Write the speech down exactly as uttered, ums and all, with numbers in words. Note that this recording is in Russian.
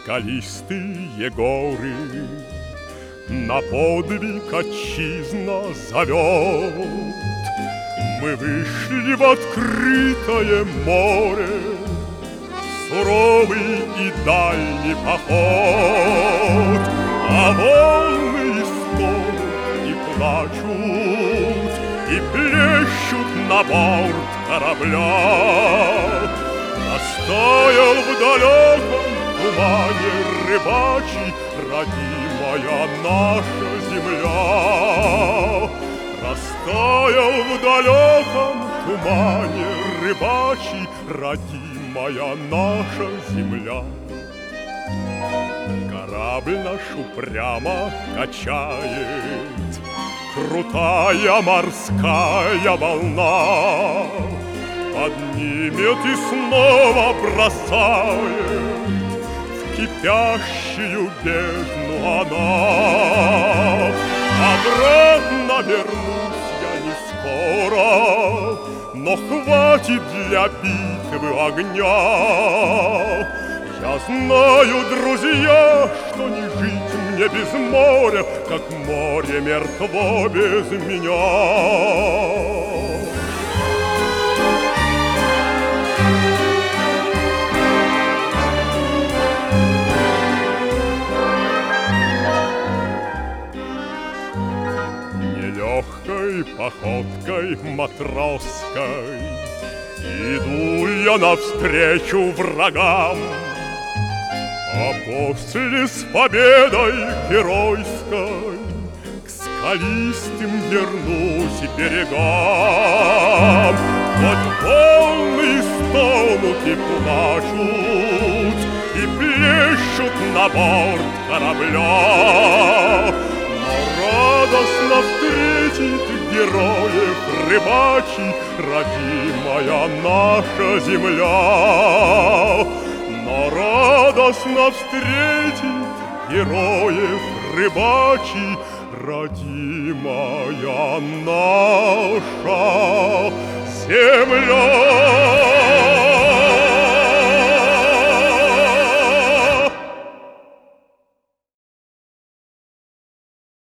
скалистые горы. На подвиг отчизна зовет. Мы вышли в открытое море, суровый и дальний поход, а волны и стонут, и плачут, и плещут на борт корабля. Растаял в далеком тумане рыбачий родимая наша земля. Растаял в далеком тумане рыбачий родимая наша земля. Корабль наш упрямо качает крутая морская волна, поднимет и снова бросает в кипящую бездну она. Обратно вернусь я не скоро, но хватит для битвы огня. Я знаю, друзья, что не жить мне без моря, как море мертво без меня. Нелегкой походкой матросской иду я навстречу врагам, а после с победой геройской к скалистым вернусь берегам. Хоть волны стонут и плачут, и плещут на борт корабля, но радостно встретит героев рыбачий родимая наша земля. Но радостно встретит героев рыбачий родимая наша земля.